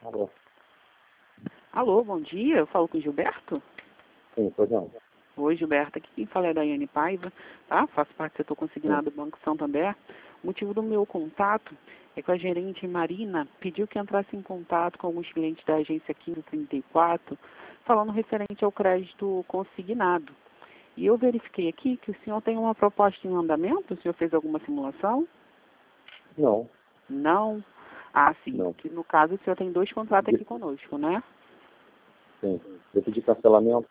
Alô? Alô, bom dia. Eu falo com o Gilberto? Sim, pois não. Oi, Gilberto. Aqui quem fala é a Daiane Paiva, tá? Faço parte do setor consignado do Banco Santander. O motivo do meu contato é que a gerente Marina pediu que entrasse em contato com alguns clientes da agência 1534, falando referente ao crédito consignado. E eu verifiquei aqui que o senhor tem uma proposta em andamento. O senhor fez alguma simulação? Não, Não? Ah, sim. não. Que no caso o senhor tem 2 contratos aqui conosco, né? Sim. Eu pedi cancelamento?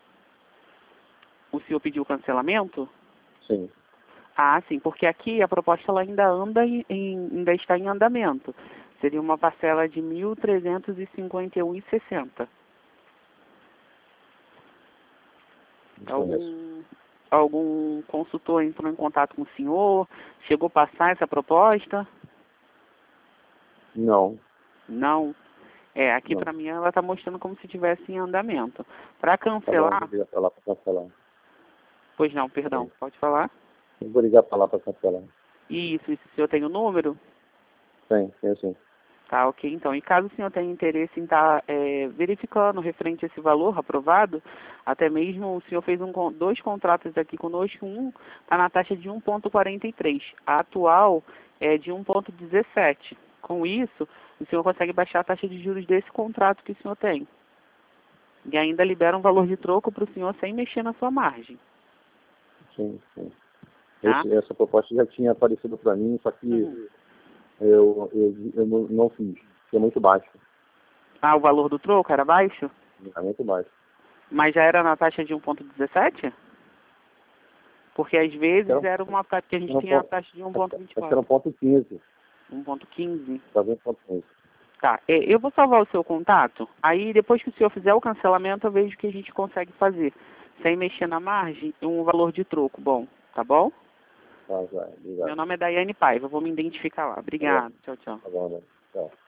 O senhor pediu cancelamento? Sim. Ah, sim, porque aqui a proposta ela ainda ainda está em andamento. Seria uma parcela de R$ 1.351,60. Não conheço. Algum consultor entrou em contato com o senhor? Chegou a passar essa proposta? Não, Não. É, aqui não. para mim ela está mostrando como se estivesse em andamento. Para Tá bom, cancelar... vou ligar pra lá pra cancelar. Pois não, Tá perdão, bem. pode falar? Eu vou ligar pra lá pra cancelar. Isso, o senhor tem o número? Tem sim. Tá, ok. Então, e caso o senhor tenha interesse em estar verificando referente a esse valor aprovado, até mesmo o senhor fez 2 contratos aqui conosco, um está na taxa de 1,43. A atual é de 1,17. Com isso, o senhor consegue baixar a taxa de juros desse contrato que o senhor tem. E ainda libera um valor de troco para o senhor sem mexer na sua margem. Sim. Tá? Essa proposta já tinha aparecido pra mim, só que eu não fiz. Porque é muito baixo. Ah, o valor do troco era baixo? É muito baixo. Mas já era na taxa de 1,17? Porque às vezes Era, era uma taxa que a gente era um tinha a ponto, taxa de acho que era 1,24. 1,15. 1,15. Tá vendo 1,15. Tá, eu vou salvar o seu contato, aí depois que o senhor fizer o cancelamento, eu vejo o que a gente consegue fazer. Sem mexer na margem, um valor de troco bom, tá bom? Tá, já, Meu obrigado. nome é Daiane Paiva, eu vou me identificar lá. Tá bom, Obrigado, tchau, tchau. tá bom, né? Tchau.